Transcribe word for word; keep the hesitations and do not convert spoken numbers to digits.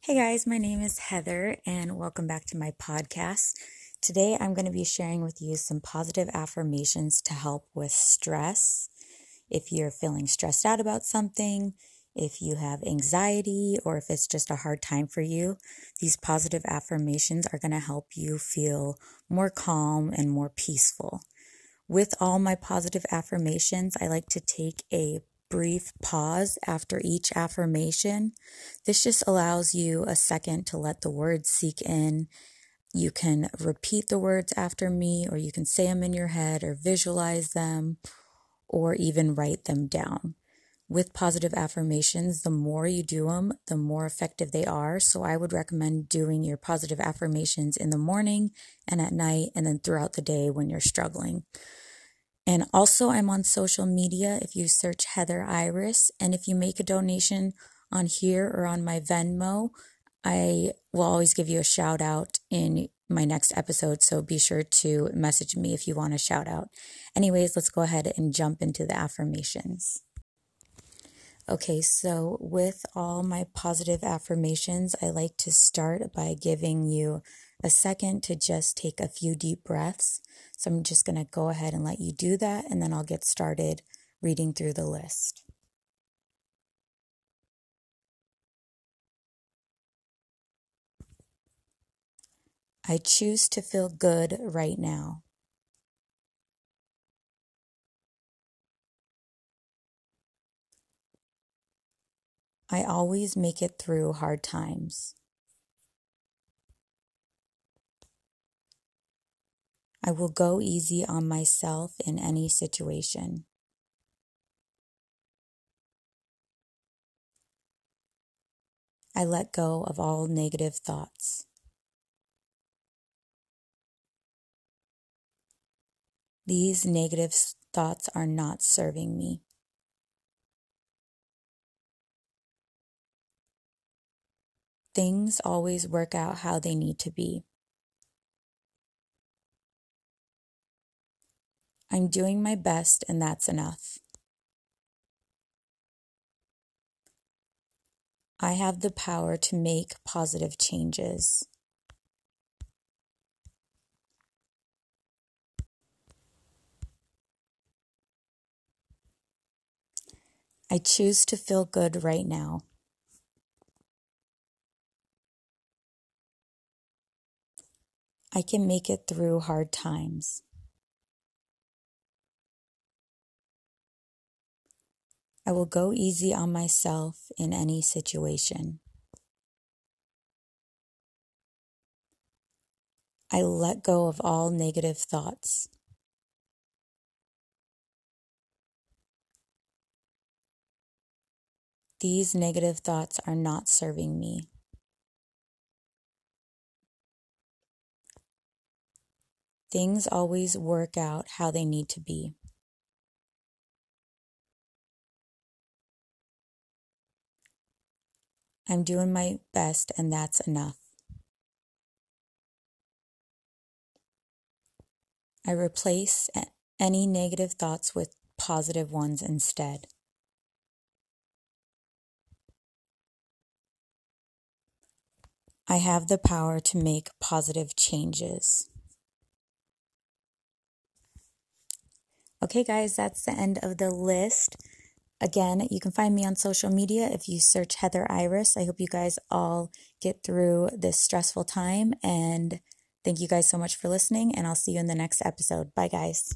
Hey guys, my name is Heather and welcome back to my podcast. Today I'm going to be sharing with you some positive affirmations to help with stress. If you're feeling stressed out about something, if you have anxiety, or if it's just a hard time for you, these positive affirmations are going to help you feel more calm and more peaceful. With all my positive affirmations, I like to take a brief pause after each affirmation. This just allows you a second to let the words sink in. You can repeat the words after me, or you can say them in your head or visualize them, or even write them down. With positive affirmations, the more you do them, the more effective they are. So I would recommend doing your positive affirmations in the morning and at night, and then throughout the day when you're struggling. And also, I'm on social media if you search Heather Iris. And if you make a donation on here or on my Venmo, I will always give you a shout out in my next episode. So be sure to message me if you want a shout out. Anyways, let's go ahead and jump into the affirmations. Okay, so with all my positive affirmations, I like to start by giving you a second to just take a few deep breaths. So I'm just going to go ahead and let you do that, and then I'll get started reading through the list. I choose to feel good right now. I always make it through hard times. I will go easy on myself in any situation. I let go of all negative thoughts. These negative thoughts are not serving me. Things always work out how they need to be. I'm doing my best, and that's enough. I have the power to make positive changes. I choose to feel good right now. I can make it through hard times. I will go easy on myself in any situation. I let go of all negative thoughts. These negative thoughts are not serving me. Things always work out how they need to be. I'm doing my best, and that's enough. I replace any negative thoughts with positive ones instead. I have the power to make positive changes. Okay, guys, that's the end of the list. Again, you can find me on social media if you search Heather Iris. I hope you guys all get through this stressful time, and thank you guys so much for listening, and I'll see you in the next episode. Bye, guys.